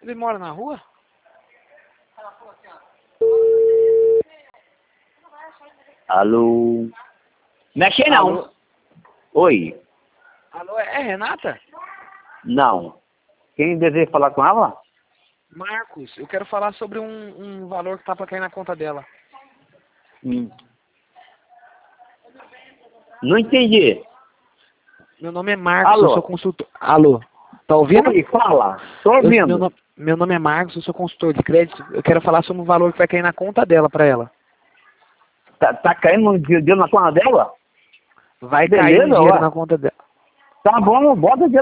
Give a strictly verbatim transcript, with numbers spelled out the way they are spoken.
Ele mora na rua? Alô? Mexe não. Alô? Oi. Alô, é Renata? Não. Quem deseja falar com ela? Marcos, eu quero falar sobre um, um valor que tá pra cair na conta dela. Hum. Não entendi. Meu nome é Marcos, Alô? eu sou consultor. Alô? Tá ouvindo? Oi, fala. Tô Eu- ouvindo. meu, no- meu nome é Marcos, eu sou consultor de crédito. Eu quero falar sobre um valor que vai cair na conta dela pra ela. Tá, tá caindo um dinheiro na conta dela? Vai Beleza, cair um dinheiro ó. na conta dela. Tá bom, bota o dinheiro